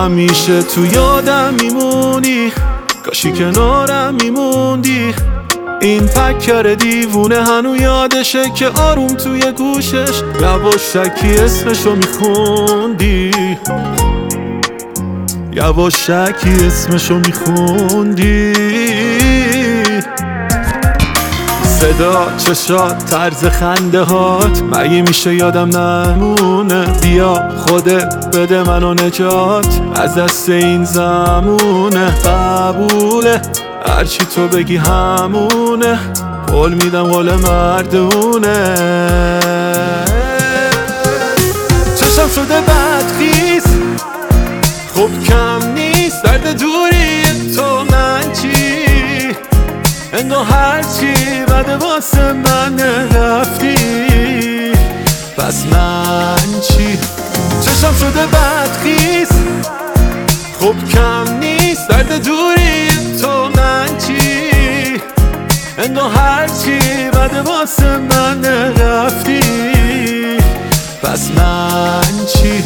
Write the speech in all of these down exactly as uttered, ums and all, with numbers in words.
همیشه تو یادم میمونی، کاشی کنارم میموندی. این پکر دیوونه هنو یادشه که آروم توی گوشش یواشکی اسمشو میخوندی، یواشکی اسمشو میخوندی. صدا، چشات، طرز خنده هات مگه میشه یادم نمونه؟ بیا خودت بده منو نجات از دست این زمونه. قبوله هرچی تو بگی همونه، قول میدم قول مردونه. چشم شده بدخیز، خب کم نیست درد دوری تو من چی؟ انگار هرچی بده واسه من رفتی، پس من چی؟ چشم شده بدخیز، خب کم نیست درد دوری تو من چی؟ انگار هرچی بده واسه من رفتی، پس من چی؟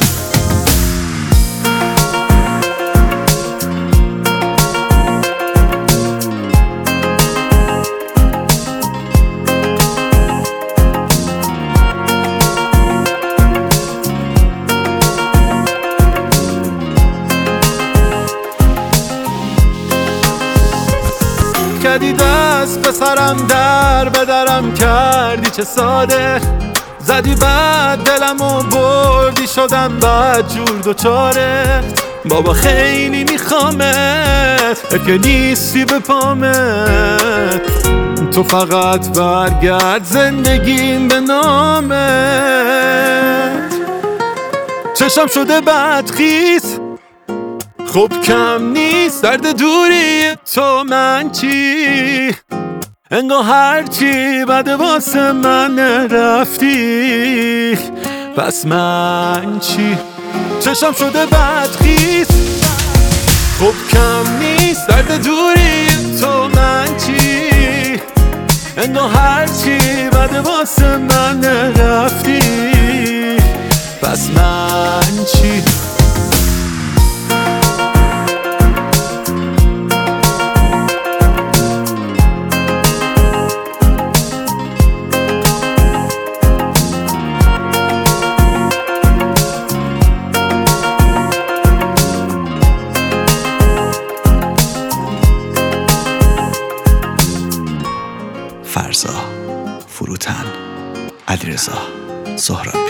کدی دست به سرم در بدرم کردی چه ساده، زدی بعد دلم و بردی شدم بعد جور دوچارت. بابا خیلی میخوامت، اگه نیستی به پامت، تو فقط برگرد زندگیم به نامت. چشم شده بدخیز، خب کم نیست درد دوری تو من چی؟ انگار هرچی بده واسه من رفتی، پس من چی؟ چشم شده بدخیز، خب کم نیست درد دوری تو من چی؟ انگار هرچی بده واسه من رفتی، پس من چی؟ فرزا، فروتن، علیرضا، سهرابی.